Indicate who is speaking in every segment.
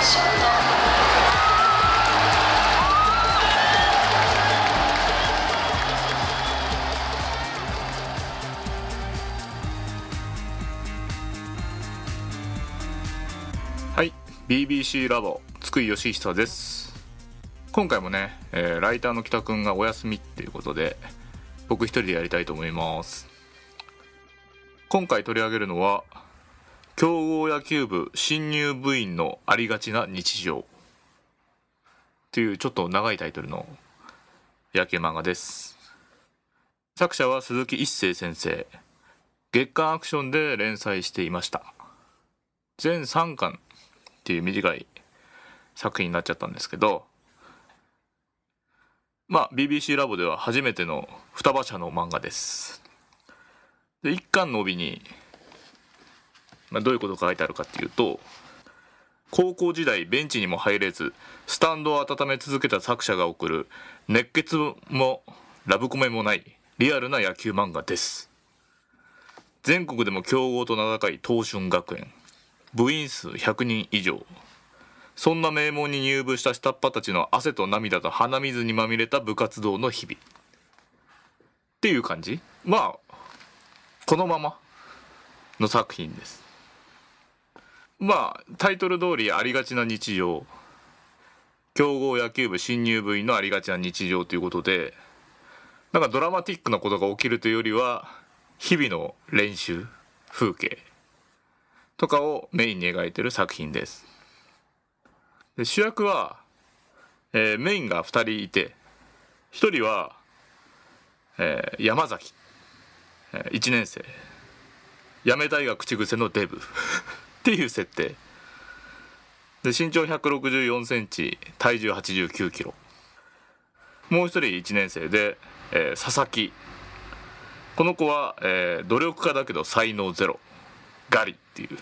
Speaker 1: はい、 BBC ラボ津久井義久です。今回もね、ライターの北くんがお休みっていうことで僕一人でやりたいと思います。今回取り上げるのは強豪野球部新入部員のありがちな日常っていうちょっと長いタイトルの野球漫画です。作者は鈴木一生先生、月刊アクションで連載していました。全3巻っていう短い作品になっちゃったんですけど、BBC ラボでは初めての双葉社の漫画です。で、1巻の帯に、どういうことが書いてあるかっていうと、高校時代ベンチにも入れずスタンドを温め続けた作者が送る熱血もラブコメもないリアルな野球漫画です。全国でも強豪と名高い東俊学園、部員数100人以上、そんな名門に入部した下っ端たちの汗と涙と鼻水にまみれた部活動の日々っていう感じ。このままの作品です。タイトル通りありがちな日常、強豪野球部新入部員のありがちな日常ということで、なんかドラマティックなことが起きるというよりは日々の練習風景とかをメインに描いている作品です。で、主役は、メインが2人いて、1人は、山崎、1年生、八女大学口癖のデブっていう設定で、身長164センチ、体重89キロ。もう1人1年生で、佐々木、この子は、努力家だけど才能ゼロ、ガリっていう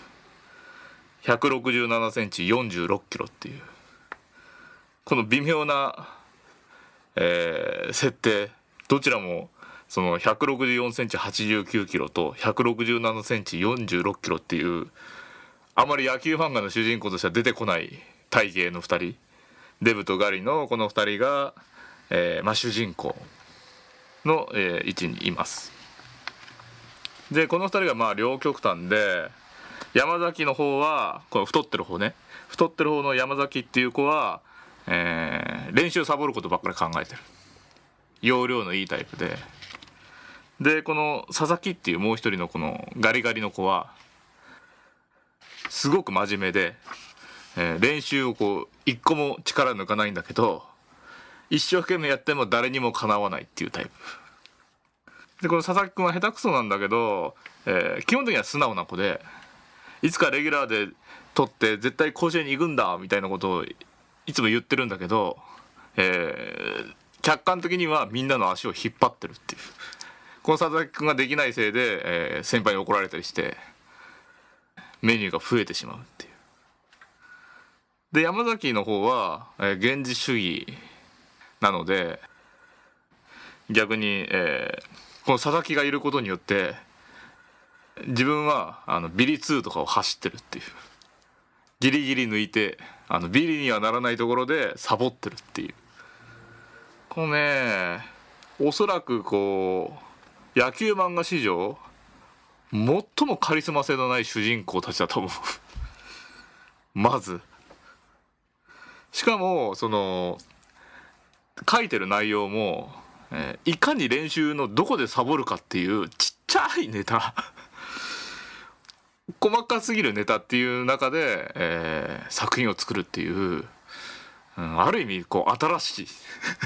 Speaker 1: 167センチ46キロっていう、この微妙な、設定、どちらもその164センチ89キロと167センチ46キロっていう、あまり野球漫画の主人公としては出てこない体型の2人、デブとガリのこの2人が、主人公の、位置にいます。で、この2人が両極端で、山崎の方はこの太ってる方の山崎っていう子は、練習サボることばっかり考えてる要領のいいタイプで、この佐々木っていうもう一人のこのガリガリの子はすごく真面目で、練習を一個も力抜かないんだけど一生懸命やっても誰にもかなわないっていうタイプで、この佐々木くんは下手くそなんだけど、基本的には素直な子で、いつかレギュラーで取って絶対甲子園に行くんだみたいなことをいつも言ってるんだけど、客観的にはみんなの足を引っ張ってるっていう、この佐々木くんができないせいで、先輩に怒られたりしてメニューが増えてしまうっていう。で、山崎の方は、現実主義なので、逆に、この佐々木がいることによって自分はビリ2とかを走ってるっていう、ギリギリ抜いてビリにはならないところでサボってるっていう、このね、おそらく野球漫画史上最もカリスマ性のない主人公たちだと思うまず、しかもその書いてる内容も、いかに練習のどこでサボるかっていうちっちゃいネタ細かすぎるネタっていう中で、作品を作るっていう、ある意味新しい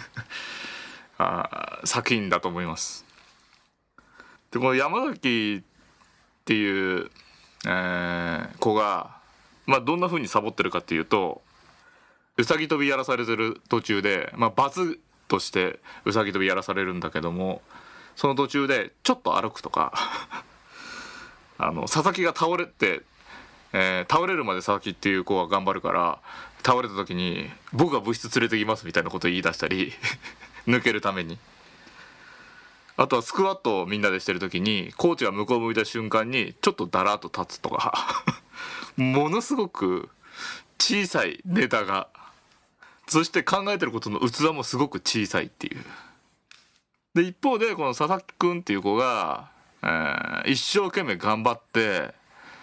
Speaker 1: 作品だと思います。で、この山崎っていう、子が、どんな風にサボってるかっていうと、うさぎ跳びやらされてる途中で、罰としてうさぎ跳びやらされるんだけども、その途中でちょっと歩くとか佐々木が倒れて、倒れるまで佐々木っていう子は頑張るから、倒れた時に僕が部室連れてきますみたいなことを言い出したり抜けるために、あとはスクワットをみんなでしてる時にコーチが向こう向いた瞬間にちょっとだらっと立つとかものすごく小さいネタが、そして考えてることの器もすごく小さいっていう。で一方でこの佐々木くんっていう子が、一生懸命頑張って、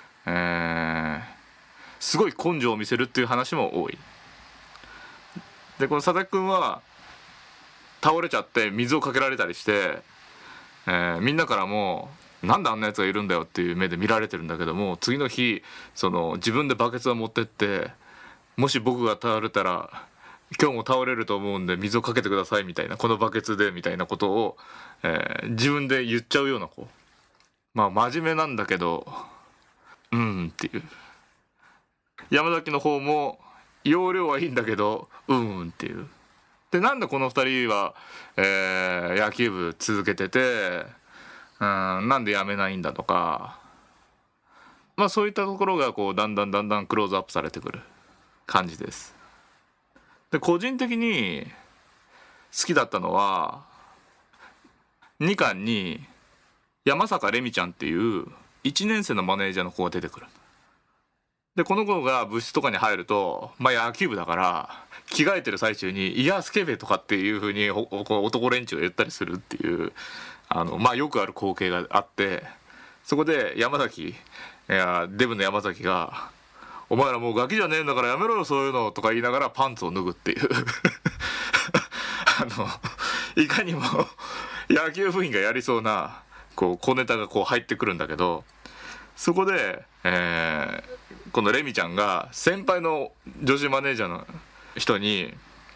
Speaker 1: すごい根性を見せるっていう話も多い。でこの佐々木くんは倒れちゃって水をかけられたりして、みんなからもなんであんなやつがいるんだよっていう目で見られてるんだけども、次の日その自分でバケツを持ってって、もし僕が倒れたら今日も倒れると思うんで水をかけてくださいみたいな、このバケツでみたいなことを、自分で言っちゃうような子。まあ真面目なんだけどっていう。山崎の方も容量はいいんだけどっていう。でなんでこの2人は、野球部続けてて、なんで辞めないんだとか、まあそういったところがこうだんだんクローズアップされてくる感じです。で個人的に好きだったのは2巻に山坂レミちゃんっていう1年生のマネージャーの子が出てくる。でこの子が部室とかに入ると、まあ野球部だから着替えてる最中に「いやスケベ」とかっていう風に男連中が言ったりするっていう、まあよくある光景があって、そこでデブの山崎が「お前らもうガキじゃねえんだからやめろよそういうの」とか言いながらパンツを脱ぐっていういかにも野球部員がやりそうなこう小ネタがこう入ってくるんだけど、そこで、このレミちゃんが先輩の女子マネージャーの人に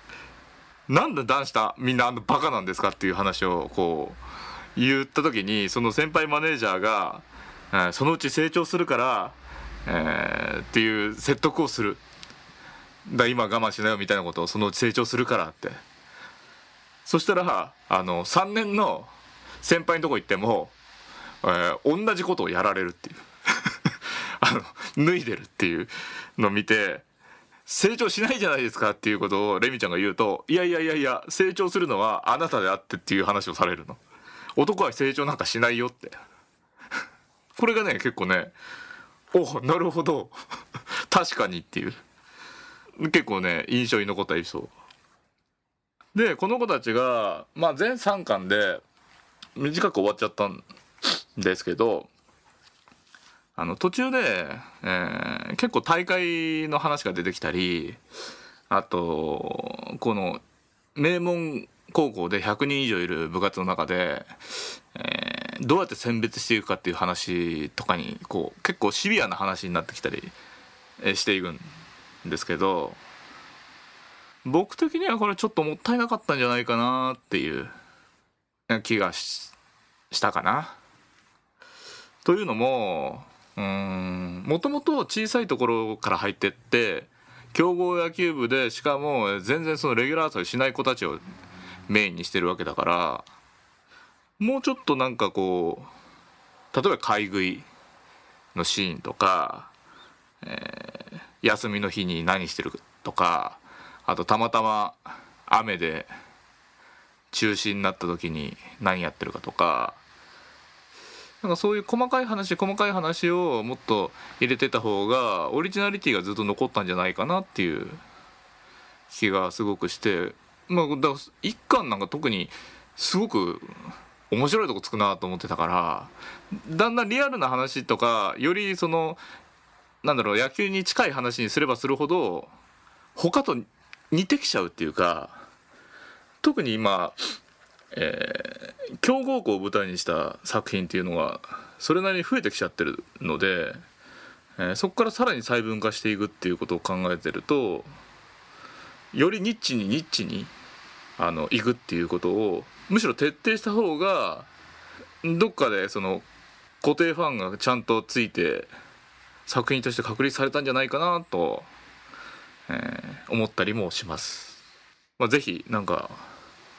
Speaker 1: 「なんで男子とみんなバカなんですか?」っていう話をこう言った時に、その先輩マネージャーが「そのうち成長するから、っていう説得をする。今我慢しなよみたいなことを、そのうち成長するから」って。そしたら3年の先輩のとこ行っても、同じことをやられるっていう脱いでるっていうのを見て、成長しないじゃないですかっていうことをレミちゃんが言うと、いや成長するのはあなたであってっていう話をされるの。男は成長なんかしないよってこれがね結構ね、なるほど確かにっていう、結構ね印象に残ったエピソードで、この子たちが、まあ、全3巻で短く終わっちゃったんですけど、途中で、結構大会の話が出てきたり、あとこの名門高校で100人以上いる部活の中で、どうやって選別していくかっていう話とかにこう結構シビアな話になってきたりしていくんですけど、僕的にはこれちょっともったいなかったんじゃないかなっていう気がしたかな。というのももともと小さいところから入ってって強豪野球部で、しかも全然そのレギュラー争いしない子たちをメインにしてるわけだから、もうちょっとなんかこう例えば買い食いのシーンとか、休みの日に何してるとか、あとたまたま雨で中止になった時に何やってるかとか、なんかそういう細かい話をもっと入れてた方がオリジナリティがずっと残ったんじゃないかなっていう気がすごくして、まあだから一巻なんか特にすごく面白いとこつくなと思ってたから、だんだんリアルな話とかよりその野球に近い話にすればするほど他と似てきちゃうっていうか、特に今強豪校を舞台にした作品っていうのがそれなりに増えてきちゃってるので、そこからさらに細分化していくっていうことを考えてると、よりニッチにいくっていうことをむしろ徹底した方が、どっかでその固定ファンがちゃんとついて作品として確立されたんじゃないかなと、思ったりもします。ぜひなんか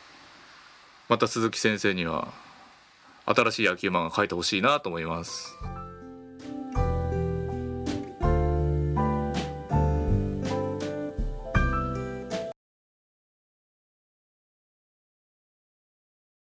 Speaker 1: また鈴木先生には新しい野球漫画描いてほしいなと思います。